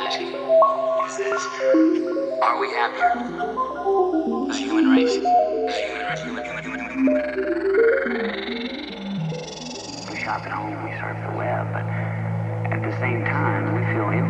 reality is this. Are we happier as a human race? We shop at home, we surf the web, but at the same time, we feel empty.